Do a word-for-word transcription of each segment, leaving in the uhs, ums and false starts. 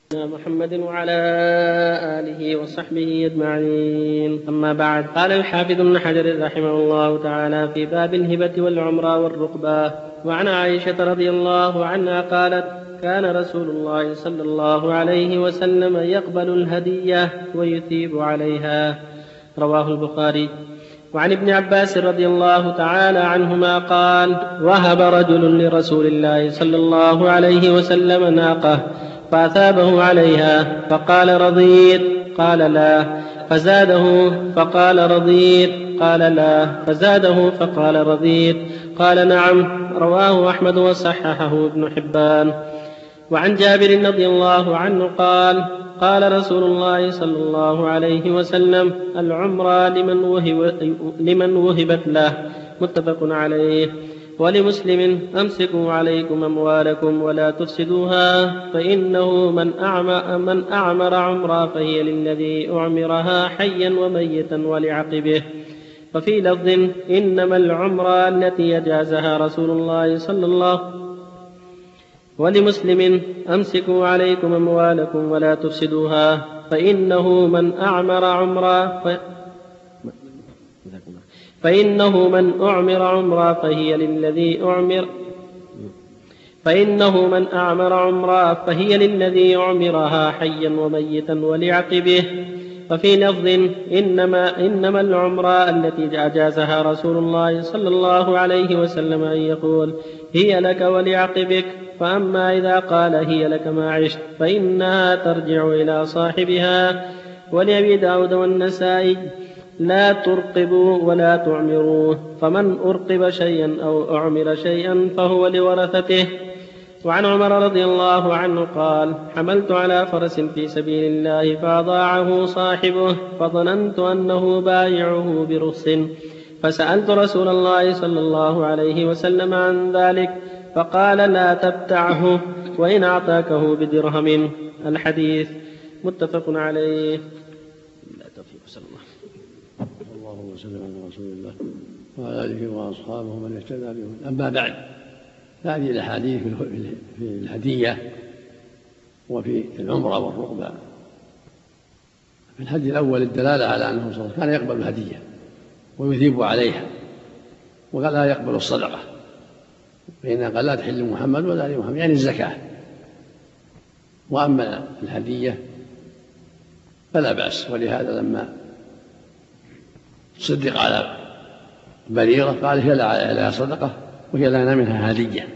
محمد وعلى آله وصحبه أجمعين. أما بعد، قال الحافظ ابن حجر رحمه الله تعالى في باب الهبة والعمرة والرقبة: وعن عائشة رضي الله عنها قالت: كان رسول الله صلى الله عليه وسلم يقبل الهدية ويثيب عليها. رواه البخاري. وعن ابن عباس رضي الله تعالى عنهما قال: وهب رجل لرسول الله صلى الله عليه وسلم ناقة فأثابه عليها فقال: رضيت؟ قال: لا. فزاده فقال: رضيت؟ قال: لا. فزاده فقال: رضيت؟ قال: نعم. رواه أحمد وصححه ابن حبان. وعن جابر رضي الله عنه قال: قال رسول الله صلى الله عليه وسلم: العمرة لمن, وهب لمن وهبت له. متفق عليه. ولمسلم: أمسكوا عليكم أموالكم ولا تفسدوها، فإنه من أعمر, من أعمر عمرا فهي للذي أعمرها حيا وميتا ولعقبه. وفي لفظ: إنما العمرة التي أجازها رسول الله صلى الله عليه وسلم. ولمسلم: أمسكوا عليكم أموالكم ولا تفسدوها، فإنه من أعمر عمرا ف... فإنه من أعمر عمرا فهي للذي أعمر فإنه من أعمر عمرا فهي للذي أعمرها حيا وميتا ولعقبه. وفي لفظ: إنما, إنما العمرة التي أجازها رسول الله صلى الله عليه وسلم أن يقول: هي لك ولعقبك. فأما إذا قال: هي لك ما عشت، فإنها ترجع إلى صاحبها. ولأبي داود والنسائي: لا ترقبوا ولا تعمروا، فمن أرقب شيئا أو أعمر شيئا فهو لورثته. وعن عمر رضي الله عنه قال: حملت على فرس في سبيل الله فأضاعه صاحبه، فظننت أنه بايعه برخص، فسألت رسول الله صلى الله عليه وسلم عن ذلك، فقال: لا تبتعه وإن أعطاكه بدرهم. الحديث متفق عليه. لا توفيق. صلى الله اللهم صل على رسول الله وعلى آله وأصحابه من اهتدى بهم. أما بعد، هذه الأحاديث في الهدية وفي العمرة والرقبة. في الحديث الأول الدلالة على أنه صلى الله عليه وسلم كان يقبل الهدية ويثيب عليها، وقال: لا يقبل الصدقة، فإنها قال: لا تحل محمد ولا لمحمد، يعني الزكاة. وأما الهدية فلا بأس. ولهذا لما صدق على بريرة قال: هي لها صدقة وهي لنا منها هدية.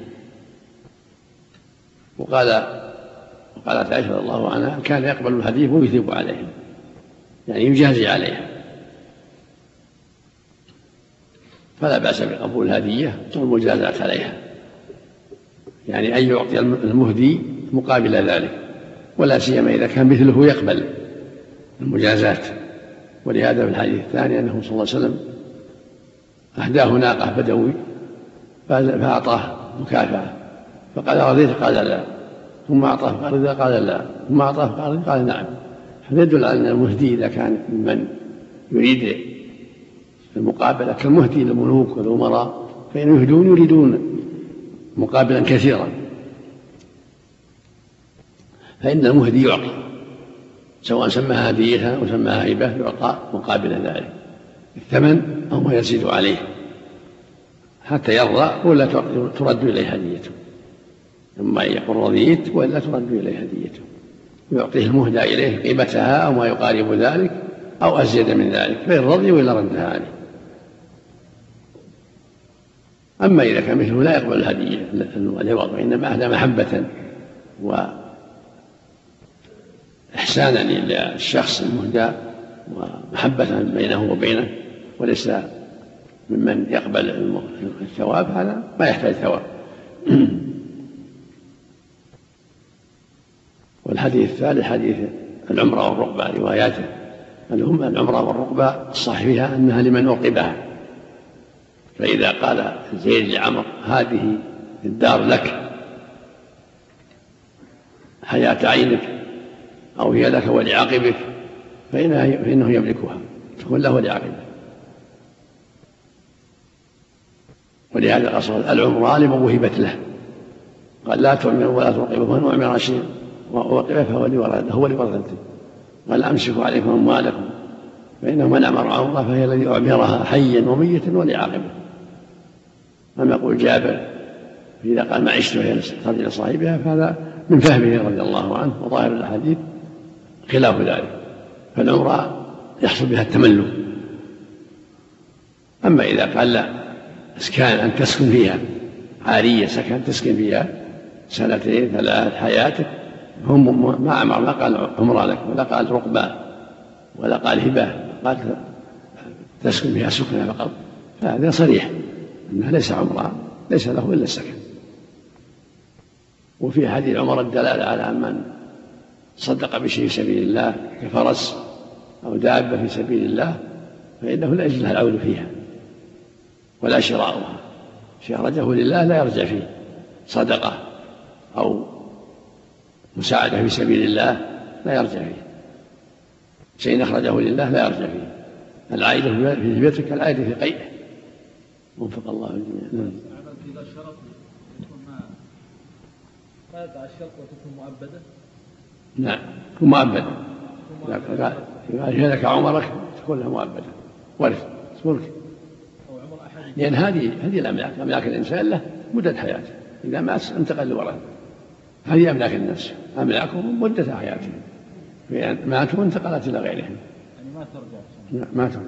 وقال وقالت عائشة رضي الله عنها: كان يقبل الهدية ويثيب عليها، يعني يجازي عليها. فلا بأس بقبول الهدية والمجازات عليها، يعني أن يعطي المهدي مقابل ذلك، ولا سيما إذا كان مثله يقبل المجازات. ولهذا في الحديث الثاني أنه صلى الله عليه وسلم أهداه ناقة بدوي فأعطاه مكافأة، فقال: رضيت؟ قال: لا. ثم أعطاه فقال: قال: لا. ثم أعطاه فقال: قال: نعم. هذا يدل على أن المهدي إذا كان من يريد المقابلة كالمهدي للملوك والأمراء، فإن يهدون يريدون مقابلا كثيرا، فإن المهدي يعطي، سواء سماها هدية أو سماها هبة، يعطى مقابل ذلك الثمن أو ما يزيد عليه حتى يرضى، ولا ترد إليه هديته. ثم يقول: رضيت، ولا ترد إليه هديته، ويعطيه المهدى إليه قيمتها أو ما يقارب ذلك أو أزيد من ذلك، فإن رضي وإلا ردها عليه. أما إذا كان مثله لا يقبل الهدية العوض، وإنما أهدى محبة وإحسانا للشخص المهدى ومحبة بينه وبينه، وليس ممن يقبل الثواب، هذا ما يحتاج ثواب. والحديث الثالث حديث العمرة والرقبة، رواياته أنهم العمرة والرقبة الصحيح فيها أنها لمن أرقبها. فإذا قال زيد لعمر: هذه الدار لك حياة عينك، أو هي لك ولعقبك، فإنه يملكها، تكون له ولعقبه. ولهذا قصر العمرة لمن وهبت له، قال: لا تعمر ولا ترقب، فمن أعمر شيئا ووقف هو لورثته هو لورثته قال أمسكوا عليكم أموالكم فإنه من أمر عمره فهي الذي أعمرها حيا وميتا ولعاقبه. أما يقول جابر إذا قال معيشته هي ترجع لصاحبها فهذا من فهمه رضي الله عنه، وظاهر الأحاديث خلاف ذلك، فالعمرة يحصل بها التملك. أما إذا قال لا إسكان أن تسكن فيها عارية سكن تسكن فيها سنتين ثلاث حياتك، هم ما أمر ما قال عمرة لك ولا قال رقبة ولا قال هبة، قال تسكن فيها سكنها فقط، فهذا صريح أنها ليس عمرة ليس له إلا السكن. وفي حديث عمر الدلالة على من صدق بشيء في سبيل الله كفرس أو دابة في سبيل الله فإنه لا يجوز له العود فيها ولا شراؤها، شيء أخرجه لله لا يرجع فيه، صدقة أو مساعدة في سبيل الله لا يرجع فيه، شيء أخرجه لله لا يرجع فيه. العائدة في بيتك العائدة في قيئه، وفق الله الجميع. إذا شرط يكون ما ما يقع الشرط وتكون مؤبدة. نعم تكون مؤبدة، إذا لك عمرك تكون لها مؤبدة ورث ملك، لأن هذه هذه الأملاك أملاك الإنسان له مدة حياته، إذا مات انتقل لورثه، هذه أملاك الناس أملاكهم مدة حياتهم، فإن ماتوا انتقلت إلى غيرهم. يعني ما ترجع. ما ترجع.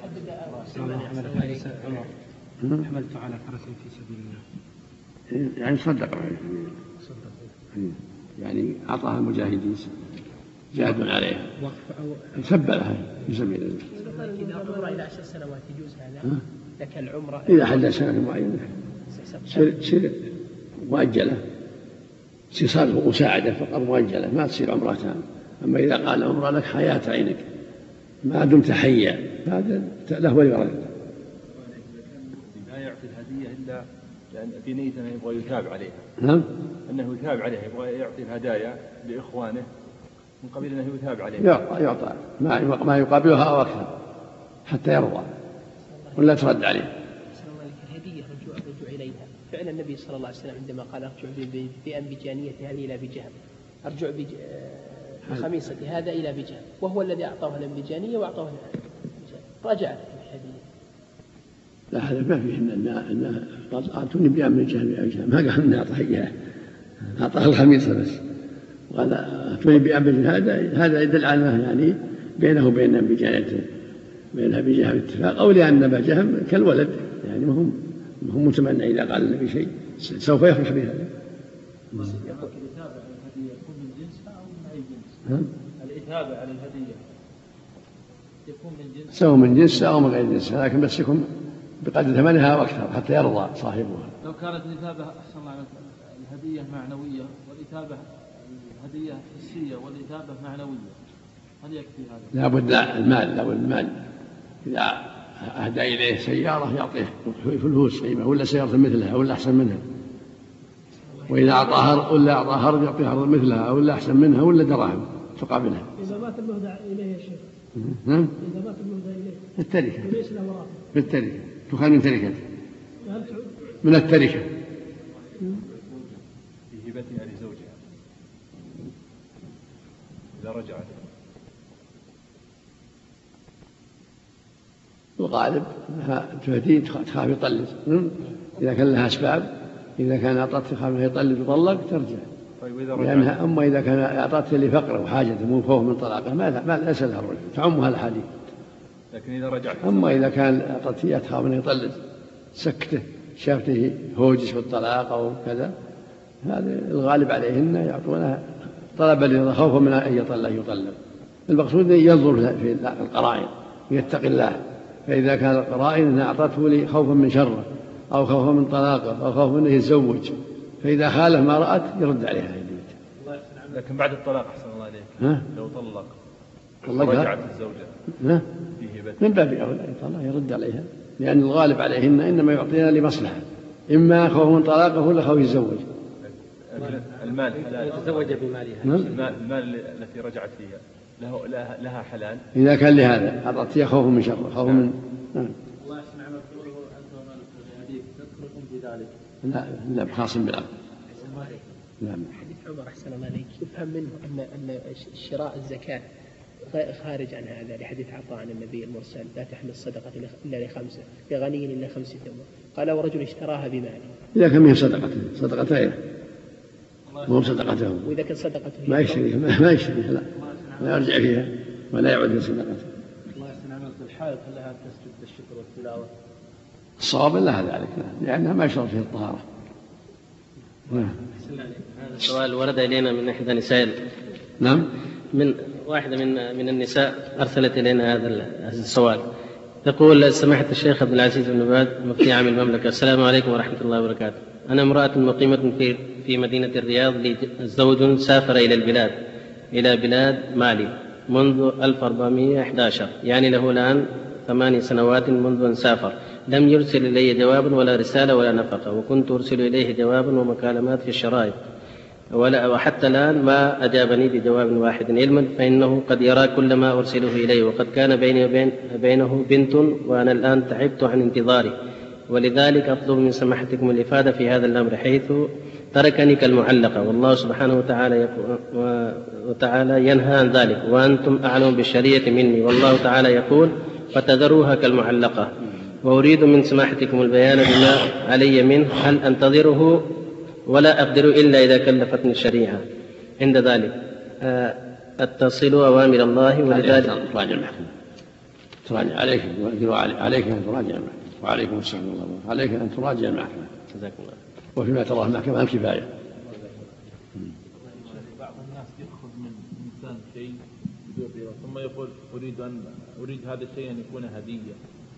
حملت على فرس في سبيل الله، يعني صدق يعني أعطاها المجاهدين جاهدوا عليها سبلها في سبيل الله. إذا عمر إلى عشر سنوات يجوز هذا، لكن العمرة إذا حل سنة معينة تصير مؤجلة، تصير صار مساعدة فقط مؤجلة ما تصير عمرة تامة. أما إذا قال عمرة لك حياة عينك ما دمت حيا هذا له ولورثته. لا يعطي الهدية إلا لأن في نية أنه يبغى يثاب عليها. نعم. أنه يثاب عليها، يبغى يعطي الهدايا لإخوانه من قبيل أنه يثاب عليها. يعطى يعطى ما ما يقابلها أو أكثر حتى يرضى ولا ترد عليه. الهدية رجوع رجوع إليها. فعل النبي صلى الله عليه وسلم عندما قال أرجع بأنبجانية هذه إلى بجهم، أرجع بخميصة هذا إلى بجهم، وهو الذي أعطاه الأنبجانية وأعطاه رجعت الهدية. لا هذا ما فيه إن أعطوني بأنبجانية إلى بجهم، ما قال إن أعطاه إياه، أعطاه الخميصة بس، وقال أعطوني بأنبجانية. هذا هذا يدل على يعني بينه وبين أنبجانيته بينها بجهم اتفاق، أو لأن أبا جهم كالولد يعني ما هم ما هم متمنى إذا قال النبي شيء سوف يفرح بهذا. الإثابة على الهدية يكون من جنسها أو من أي جنس؟ الإثابة على الهدية يكون من جنسها سواء من جنسها أو من غير جنسها، لكن بس يكون بقدر ثمنها وأكثر حتى يرضى صاحبها. لو كانت الإثابة أحسن الله الهدية معنوية والإثابة الهدية حسية والإثابة معنوية هل يكفي هذا؟ لابد المال لابد المال. إذا أهدى إليه سيارة يعطيه فلوس قيمة ولا سيارة مثلها ولا أحسن منها، وإذا أعطاه ولا أعطاه هرب يعطيه هرب مثلها ولا أحسن منها ولا دراهم تقابلها. إذا مات المهدى إليه يا شيخ. نعم. إذا مات المهدى إليه. التركة. وليس له وراثة. بالتركة تخال من تركته. هل تعود؟ من التركة. في هبتها لزوجها إذا رجعت. الغالب أنها تهدي تخاف يطلق، إذا كان لها أسباب، إذا كان أعطت تخاف أنها يطلق ويطلق ترجع. طيب إذا رجعت. لأنها أما إذا كان أعطت لفقره وحاجته مو خوف من طلاقه ما ما ليس لها الرجوع تعمها الحديث. لكن إذا رجعت. أما إذا كان أعطت إياه تخاف أنه يطلق سكته شافته هوجس بالطلاق أو كذا، هذا الغالب عليهن يعطونها طلبا خوفا من أن يطلق يطلق. المقصود ينظر في القرائن ويتقي الله، فإذا كان القرائن أنها أعطته لي خوفا من شره أو خوفا من طلاقه أو خوفا أنه يتزوج، فإذا خالف ما رأت يرد عليها هدية. لكن بعد الطلاق أحسن الله عليك ها؟ لو طلق ورجعت الزوجة من باب أولى يطلق يرد عليها، لأن الغالب عليهن إنما يعطينا لمصلحة، إما خوف من طلاقه ولا خوف يتزوج. المال حلال يتزوج بمالها. المال, المال التي رجعت فيها له لها حلال إذا كان لهذا أعطتها خوف من شر خوف من الله يحسن عملك تقوله أنت ومالك تذكركم في ذلك. لا لا بخاص بالعقل. نعم. عمر أحسن الله عليك يفهم منه أن أن شراء الزكاة خارج عن هذا، لحديث عطاء عن النبي المرسل لا تحمل الصدقة إلا لخمسة لغني إلا خمسة أموال، قال ورجل اشتراها بماله. إذا كان من صدقته صدقتين وهم صدقته، وإذا كان صدقته ما يشتريها ما يشتريها لا لا يرجع فيها ولا يعود من صدقته. الله يحسن عملك الحائط لها تسجد بالشكر والتلاوة. الصواب لها ذلك لأنها ما يشرب فيها الطهارة. هذا السؤال ورد إلينا من إحدى نساء. نعم. من واحدة من من النساء أرسلت إلينا هذا السؤال، تقول: سماحة الشيخ عبد العزيز بن باز مفتي عام المملكة، السلام عليكم ورحمة الله وبركاته. أنا امرأة مقيمة في في مدينة الرياض، لي زوج سافر إلى البلاد إلى بلاد مالي منذ ألف وأربعمائة وأحد عشر، يعني له الآن ثماني سنوات منذ أن سافر. لم يرسل إلي جوابا ولا رسالة ولا نفقة، وكنت أرسل إليه جوابا ومكالمات في الشرائط، ولا وحتى الآن ما أجابني بجواب واحد، علما فإنه قد يرى كل ما أرسله إليه، وقد كان بيني وبين بينه بنت، وأنا الآن تعبت عن انتظاره، ولذلك أطلب من سماحتكم الإفادة في هذا الأمر، حيث تركني كالمعلقة، والله سبحانه وتعالى وتعالى ينهى عن ذلك، وأنتم أعلم بالشريعة مني، والله تعالى يقول: فتذروها كالمعلقة. وأريد من سماحتكم البيان بما علي منه، هل أنتظره ولا أقدر إلا إذا كلفتني الشريعة؟ عند ذلك أتصل أوامر الله، ولذلك تراجع المحكمة، تراجع عليك عليك أن تراجع المحكمة، وعليكم السلام الله عليك أن تراجع المحكمة. جزاكم الله. وفيما تراه المحكمة الكفاية. بعض الناس يأخذ من إنسان شيء ثم يقول أريد أن أريد هذا الشيء أن يكون هدية،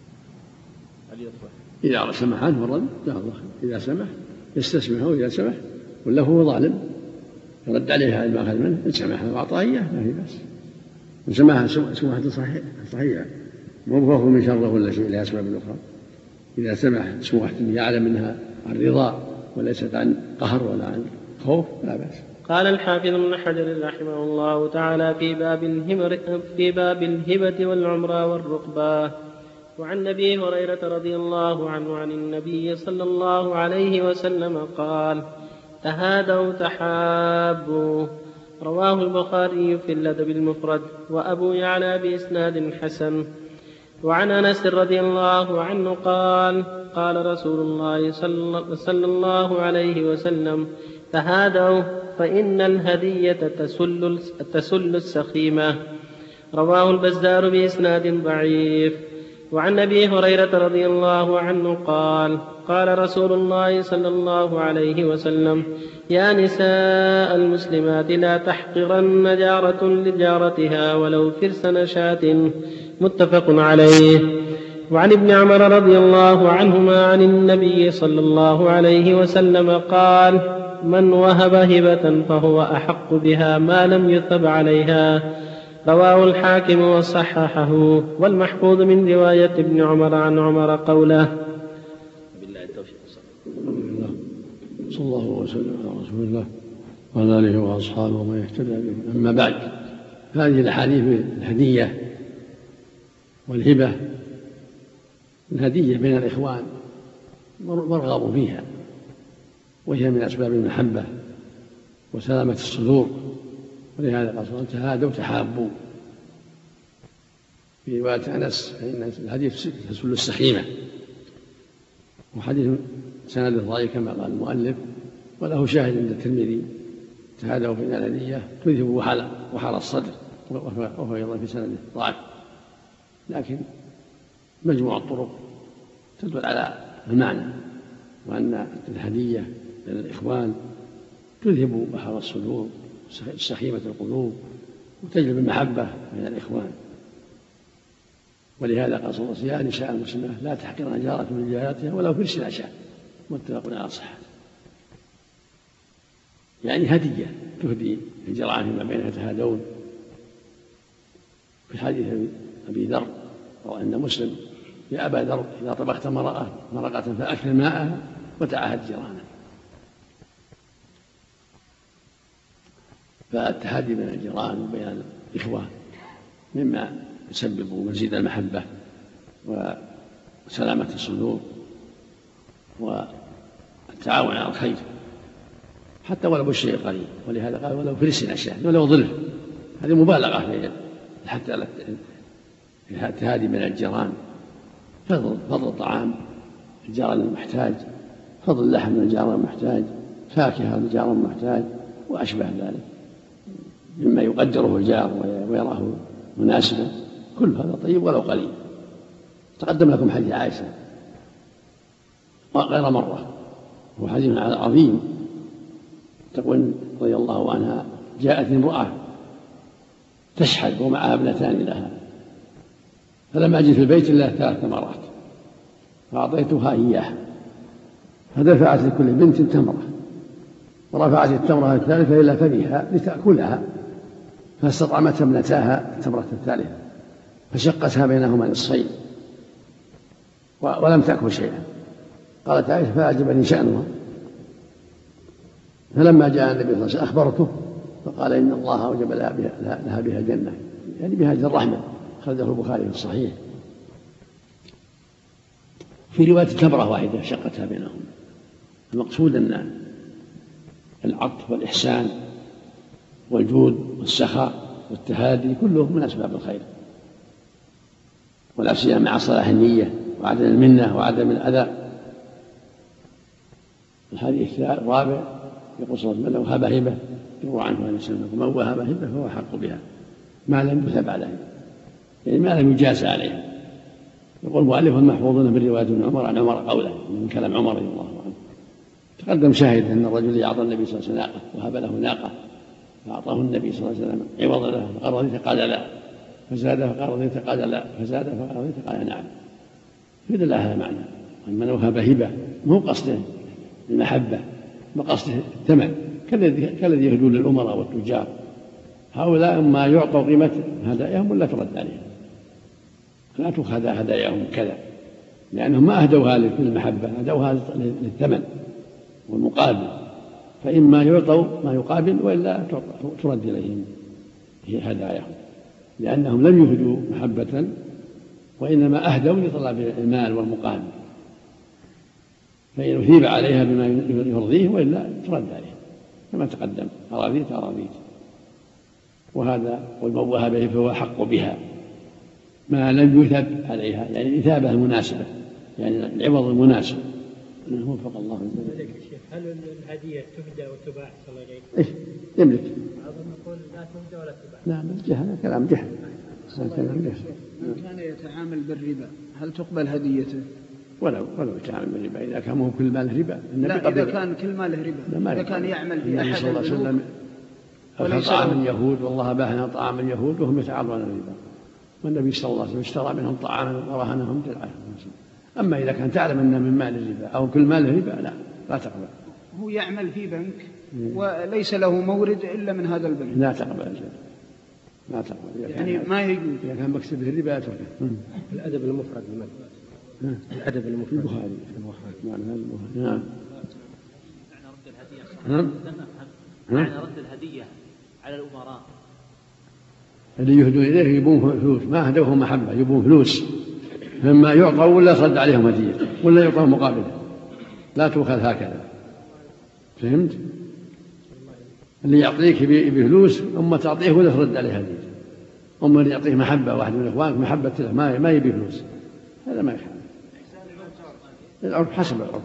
هل يصح؟ إذا سمح عنه الرد لا الله، إذا سمح يستسمحه، وإذا سمح ولا هو ظالم يرد عليه ما أخذ منه، إن سمح وأعطاه إياه ما في بأس، إن سمح سمحة صحيحة مو هو من شره ولا شيء لها أسباب أخرى. إذا سمح سمحة يعلم منها عن رضا وليست عن قهر ولا عن خوف لا بأس. قال الحافظ ابن حجر رحمه الله تعالى في باب الهبة في باب الهبة والعمرة والرقبة: وعن أبي هريرة رضي الله عنه عن النبي صلى الله عليه وسلم قال: تهادوا تحابوا. رواه البخاري في الأدب المفرد، وأبو يعلى بإسناد حسن. وعن أنس رضي الله عنه قال: قال رسول الله صلى الله عليه وسلم: تهادوا فإن الهدية تسل, تسل السخيمة. رواه البزار بإسناد ضعيف. وعن أبي هريرة رضي الله عنه قال: قال رسول الله صلى الله عليه وسلم: يا نساء المسلمات لا تحقرن جارة لجارتها ولو فرس نشاة. متفق عليه. وعن ابن عمر رضي الله عنهما عن النبي صلى الله عليه وسلم قال: من وهب هبة فهو أحق بها ما لم يثب عليها. رواه الحاكم وصححه. والمحفوظ من رواية ابن عمر عن عمر قوله. بالله التوفيق. صلى الله وسلم على رسول الله وعلى آله وأصحابه ومن يهتدى به. أما بعد، هذه الأحاديث الهدية والهبة، الهدية بين الإخوان مرغب فيها، وهي من أسباب المحبة وسلامة الصدور، ولهذا قال: تهادوا تحابوا. في رواية أنس فإن الحديث تسل السخيمة، وحديث سند ضعيف كما قال المؤلف، وله شاهد عند الترمذي: تهادوا فإن الهدية تذهب وحل الصدر، وهو أيضا في سنده ضعف، لكن مجموع الطرق تدل على المعنى، وأن الهدية بين الإخوان تذهب بحر الصدور سخيمة القلوب وتجلب المحبة بين الإخوان. ولهذا قال صلى الله عليه وسلم: يا نساء المسلمات لا تحقرن جارة من جاراتها ولو فرس نشاة. متفق على صحته. يعني هدية تهدي الجيران فيما بينها يتهادون. في حديث أبي ذر رواه أن مسلم: يا أبا ذر إذا طبخت مرقة مرقة فأكل ماءها وتعاهد جيرانك. فالتحدي بين الجيران وبين الإخوة مما يسبب مزيد المحبة وسلامة الصدور والتعاون على الخير. حتى ولو بالشيء قليل، ولهذا قال ولو في رسل أشياء ولو ظلف، هذه مبالغة في حتى التهادي من الجيران، فضل فضل الطعام الجار المحتاج، فضل اللحم من الجار المحتاج، فاكهة من الجار المحتاج وأشبه ذلك مما يقدره الجار ويراه مناسبا، كل هذا طيب ولو قليل. تقدم لكم حديث عائشة غير مرة، هو حديث عظيم، تقول رضي الله عنها جاءت امرأة تشحذ ومعها ابنتان لها، فلم أجد في البيت إلا ثلاث ثمرات فأعطيتها إياها، فدفعت لكل بنت تمرة ورفعت التمرة الثالثة إلى فمها لتأكلها، فاستطعمت ابنتاها التمرة الثالثة فشقتها بينهما نصفين ولم تأكل شيئا. قالت عائشة فأعجبني شأنها، فلما جاء النبي صلى الله عليه وسلم أخبرته فقال إن الله أوجب لها بها الجنة، يعني بهذه الرحمة، أخرجه البخاري في الصحيح. في رواية تمرة واحدة شقتها بينهم. المقصود أن العطف والإحسان والجود والسخاء والتهادي كله من أسباب الخير، ولا سيما مع صلاح النية وعدم المنة وعدم الأذى. الحديث الرابع يقول صلى الله عليه وسلم من وهب هبة يروى عنه أن يسلم ومن وهب هبة فهو حق بها ما لم يثب عليه، يعني ما لم يجاز عليه. يقول المؤلف المحفوظون من رواية ابن عمر عن عمر قوله من كلام عمر رضي الله عنه. تقدم شاهد أن الرجل أعطى النبي صلى الله عليه وسلم ناقة وهب له ناقة فأعطاه النبي صلى الله عليه وسلم عوض له فقال رضيت قال لا، فزاد فقال رضيت قال لا، فزاد فقال رضيت قال نعم. فإذا لها معنى من وهب هبة مو قصده المحبة بقصده الثمن كالذي يهدون للأمراء والتجار، هؤلاء ما يعطوا قيمة هداياهم ولا ترد عليهم، لا تؤخذ هداياهم كذا، لأنهم ما أهدوها للمحبة، أهدوها للثمن والمقابل، فإما يعطوا ما يقابل وإلا ترد إليهم هداياهم، لأنهم لم يهدوا محبة وإنما أهدوا لطلب المال والمقابل، فإن أثيب عليها بما يرضيه وإلا ترد عليه كما تقدم أراضيت أراضيت. وهذا والموهى به فهو حق بها ما لم يثب عليها، يعني الإثابة المناسبة، يعني العوض المناسب. وفق الله عليك يا شيخ. هل الهدية تهدى وتباع صلى الله عليه وسلم؟ إيش يملك؟ بعضهم يقول لا تهدى ولا تباع. نعم الجهل كلام جهل. من كان يتعامل بالربا هل تقبل هديته؟ ولو ولو يتعامل بالربا إذا كان هو كل مال ربا. لا إذا كان كل مال ربا، إذا كان يعمل في أحد صلى الله عليه وسلم أكل طعام اليهود والله أباح طعام اليهود وهم يتعاطون الربا، والنبي صلى الله عليه وسلم اشترى منهم طعاما ورهنهم درعا. أما إذا كان تعلم أنه من مال الربا أو كل مال الربا لا لا تقبل. هو يعمل في بنك وليس له مورد إلا من هذا البنك لا تقبل لا تقبل يعني ما يجوز. إذا كان مكسب الربا تركه. الأدب المفرد لمن؟ الأدب المفرد البخاري. نعم. نعم. معنى رد الهدية نعم. معنى رد الهدية على الأمراء اللي يهدون إليه يبون فلوس، ما هدوهم محبة يبون فلوس، فما يعطوا ولا صد عليهم هدية ولا يعطوا مقابله، لا تؤخذ هكذا. فهمت؟ اللي يعطيك بفلوس أما تعطيه ولا ترد عليه هدية، أما اللي يعطيه محبة واحد من إخوانك محبة له ما ما يبي فلوس، هذا ما يحب. العرف حسب العرف.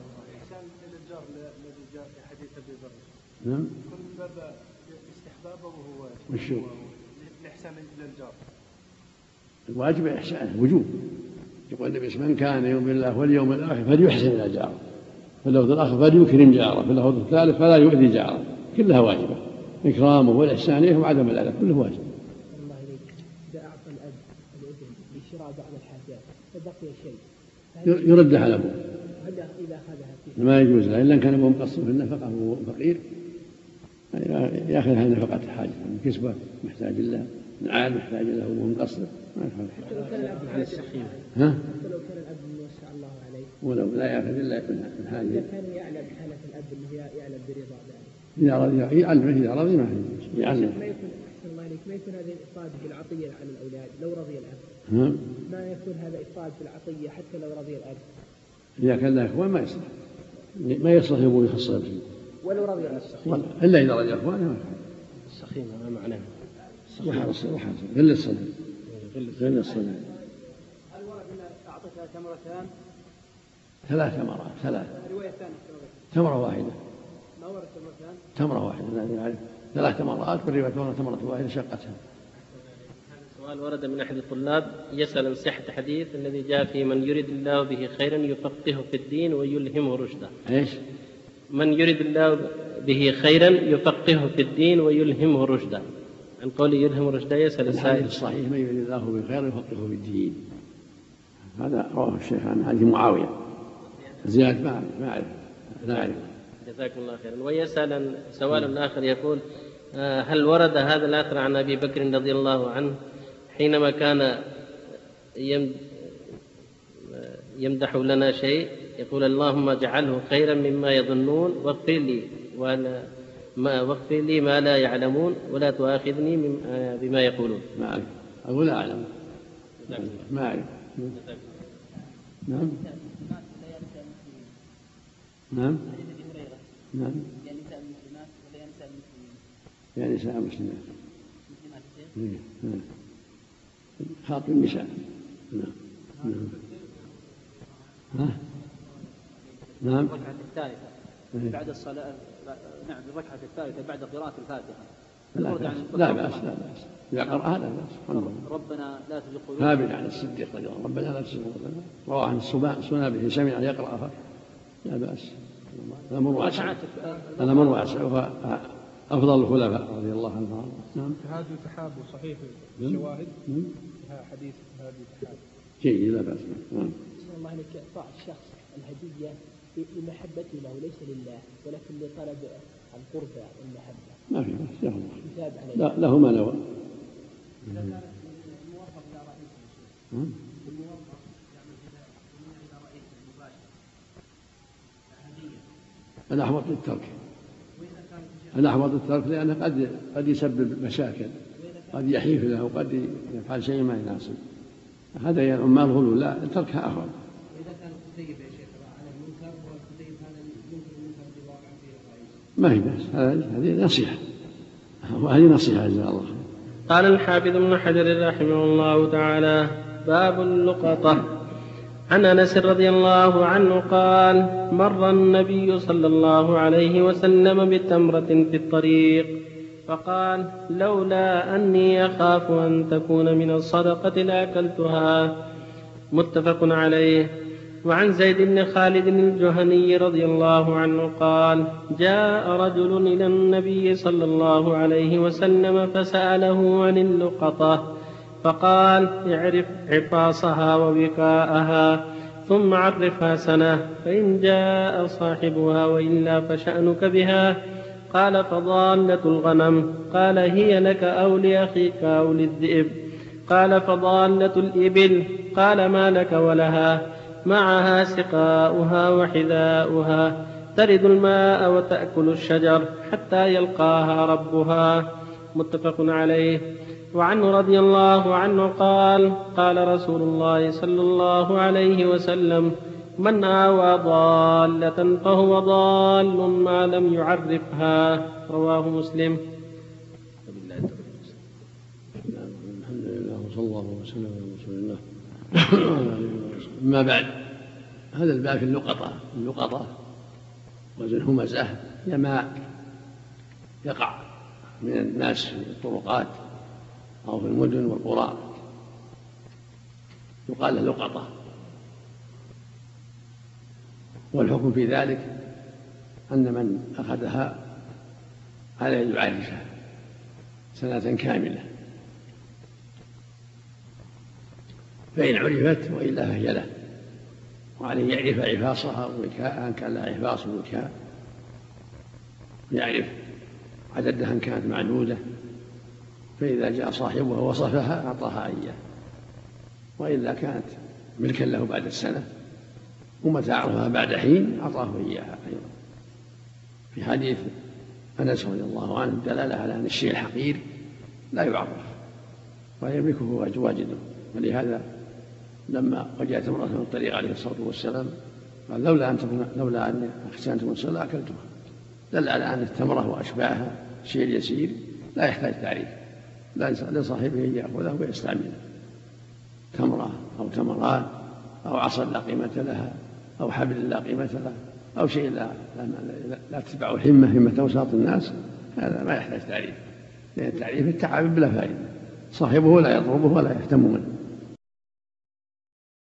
نعم. استحبابه وهو وشو؟ الإحسان للجار. الواجب إحسانه وجوب. يقول النبي من كان يؤمن بالله واليوم الآخر فليحسن إلى جاره، في اللفظ الآخر فليكرم جاره، في اللفظ الثالث فلا يؤذي جاره، كلها واجبة، إكرامه والإحسان إليه وعدم الأذى كله واجب. الله إليك. إذا أعطى الأب الابن لشراء بعض الحاجات فبقي شيء يرده على أبوه. إذا أخذها فيه ما يجوز له إلا إن كان أبوه مقصر في النفقة وهو فقير يأخذها نفقة الحاجة، من كسبة محتاج له، من عاد محتاج له وهو مقصر ما يفعل. حتى لو كان الأب ها؟ حتى لو كان الأب موسع الله عليه ولو لا يأخذ إلا يكون الحاجة. إذا كان يعلم حالة الأب اللي هي يعلم برضا ذلك. إذا رضي يعلمه، إذا رضي ما في يعلمه. ما يكون أحسن الله عليك ما يكون هذا إفراد بالعطية على الأولاد لو رضي الأب. ها؟ ما يكون هذا إفراد بالعطية حتى لو رضي الأب. إذا كان له إخوان ما يصلح، ما يصلح يبغى يخصص فيه. ولو روي عن السخيم إلا إذا رجع إخوانه السخيم ما معناه وحرص وحرص غل الصدر غل الصدر. هل ورد أن أعطتها تمرتان؟ ثلاث تمرات ثلاث. الرواية الثانية تمرة واحدة. ما ورد تمرتان؟ تمرة واحدة لا يعرف ثلاث تمرات والرواية تمرة واحدة شقتها. سؤال ورد من أحد الطلاب يسأل عن صحة حديث الذي جاء في من يريد الله به خيرا يفقهه في الدين ويلهمه رشدا. ايش؟ من يريد الله به خيرا يفقهه في الدين ويلهمه رشدا. عن قول يلهم رشدا يسأل السائل. الصحيح من يريد الله به خيرا يفقهه في الدين. هذا رواه الشيخ عن حديث معاوية. زياد ما ما أعرف لا أعرف. جزاكم الله خيرا. ويسأل عن سؤال آخر يقول هل ورد هذا الأثر عن أبي بكر رضي الله عنه حينما كان يمدح لنا شيء يقول اللهم اجعله خيرا مما يظنون واغفر لي وأنا ما واغفر لي ما لا يعلمون ولا تؤاخذني بما يقولون. ما أعرف أقول لا أعلم ما أعرف. نعم نعم نعم يعني نساء مسلمات نعم خاطب النساء نعم نعم ها نعم الركعة الثالثة بعد الصلاة نعم الركعة الثالثة بعد قراءة الفاتحة لا بأس لا بأس لا بأس إذا قرأها لا بأس. ربنا لا تزغ قلوبنا ثابت عن الصديق رضي الله عنه ربنا لا تزغ قلوبنا رواه عن السنة به سمع يقرأها لا بأس. الأمر واسع الأمر واسع وهو أفضل الخلفاء رضي الله عنهم. نعم هذا تحاب صحيح الشواهد حديث هذا تحاب جيد لا بأس. نعم الله عليك إعطاء الشخص الهدية لمحبته له ليس لله ولكن لطلب القربى والمحبة ما في بأس له لا له ما نوى. الأحوط للترك الأحوط للترك لأنه قد قد يسبب مشاكل قد يحيف له وقد يفعل شيء ما يناسب هذا يا عمال الغلو لا تركها أفضل. إذا كان الكتيب يا شيخ على المنكر والكتيب هذا يمكن المنكر بواقع فيه ما هي بس هذه نصيحة وهذه نصيحة جزاه الله. قال الحافظ ابن حجر رحمه الله تعالى باب اللقطة. عن أنس رضي الله عنه قال مر النبي صلى الله عليه وسلم بتمرة في الطريق فقال لولا أني أخاف أن تكون من الصدقة لأكلتها. متفق عليه. وعن زيد بن خالد الجهني رضي الله عنه قال جاء رجل إلى النبي صلى الله عليه وسلم فسأله عن اللقطة فقال اعرف عفاصها ووكاءها ثم عرفها سنة فإن جاء صاحبها وإلا فشأنك بها. قال فضالة الغنم. قال هي لك أو لأخيك أو للذئب. قال فضالة الإبل. قال ما لك ولها معها سقاؤها وحذاؤها ترد الماء وتأكل الشجر حتى يلقاها ربها. متفق عليه. وعنه رضي الله عنه قال قال رسول الله صلى الله عليه وسلم من آوى ضالة فهو ضال ما لم يعرفها. رواه مسلم. الحمد لله وصلى الله وسلم على رسول الله. أما بعد هذا الباب في اللقطة. اللقطة وزن همزة هي ما يقع من الناس في الطرقات أو في المدن والقرى يقال له لقطة. والحكم في ذلك أن من أخذها عليه أن يعرفها سنة كاملة فإن عرفت وإلا فهي له وعليه يعرف عفاصها ووكاءها إن كان لها عفاص ووكاء يعرف عددها إن كانت معدودة فإذا جاء صاحبها وصفها أعطاها إياه وإلا كانت ملكا له بعد السنة ومتى عرفها بعد حين أعطاه إياها أيضا. في حديث أنس رضي الله عنه دلالة على أن الشيء الحقير لا يعرف ويملكه واجده. ولهذا لما وجاءت امرأة من الطريق عليه الصلاة والسلام قال لولا أن تكون لولا أن أحسنت من صلاة أكلتها دل على أن التمرة وأشباهها شيء يسير لا يحتاج تعريف، لا لصاحبه أن يأخذه ويستعمله، تمرة أو تمرات أو عصا لا قيمة لها أو حبل لا قيمة له أو شيء لا, لا, لا تتبع الهمة همة وساط الناس، هذا ما يحتاج تعريف، لأن التعريف التعب بلا فائدة، صاحبه لا يضربه ولا يهتم منه.